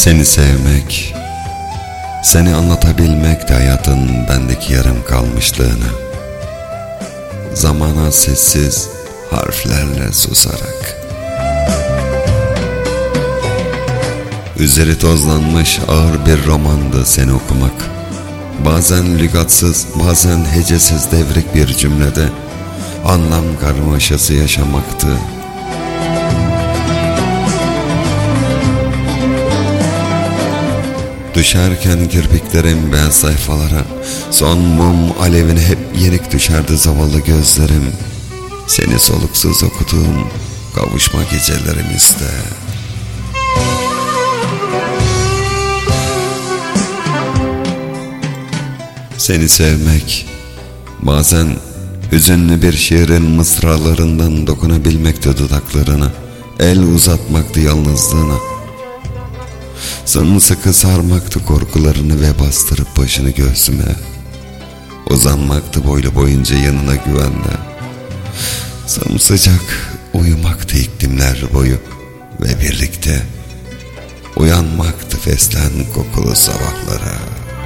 Seni sevmek, seni anlatabilmek de hayatın bendeki yarım kalmışlığını, zamana sessiz harflerle susarak. Üzeri tozlanmış ağır bir romandı seni okumak. Bazen lügatsız, bazen hecesiz devrik bir cümlede anlam karmaşası yaşamaktı. Düşerken kirpiklerim beyaz sayfalara, son mum alevine hep yenik düşerdi zavallı gözlerim. Seni soluksuz okuduğum kavuşma gecelerimizde. Seni sevmek, bazen hüzünlü bir şiirin mısralarından dokunabilmekti dudaklarına, el uzatmaktı yalnızlığına. Sımsıkı sarmaktı korkularını ve bastırıp başını göğsüme. Uzanmaktı boylu boyunca yanına güvenle. Sımsıcak uyumaktı iklimler boyu ve birlikte uyanmaktı feslen kokulu sabahlara.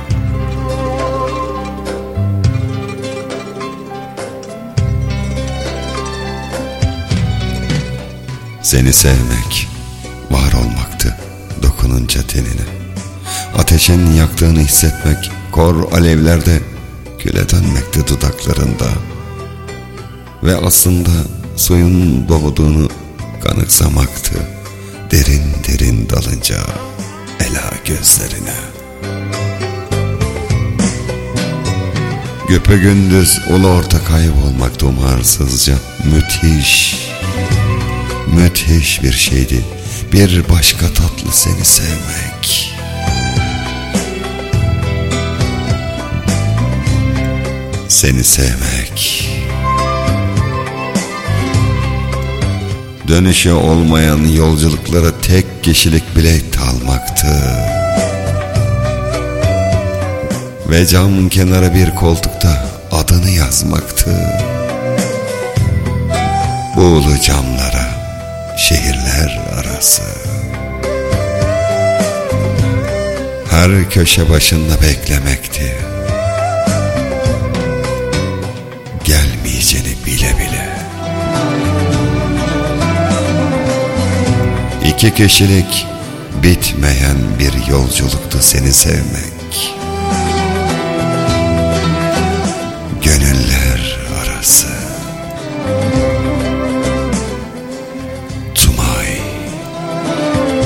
Seni sevmek, var olmaktı dokununca tenine. Ateşin yaktığını hissetmek, kor alevlerde küle dönmekti dudaklarında. Ve aslında suyun boğduğunu kanıksamaktı, derin derin dalınca ela gözlerine. Güpegündüz ulu orta kaybolmaktı umarsızca, müthiş bir şeydi, bir başka tatlı seni sevmek. Seni sevmek. Dönüşü olmayan yolculuklara tek kişilik bilet almaktı. Ve cam kenara bir koltukta adını yazmaktı. Buğulu camlara, şehirler arası. Her köşe başında beklemekti. Gelmeyeceğini bile bile. İki kişilik bitmeyen bir yolculuktu seni sevmek. Gönüller arası.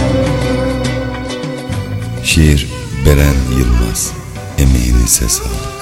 Şiir Beren Yılmaz. Emeğinize sağlık.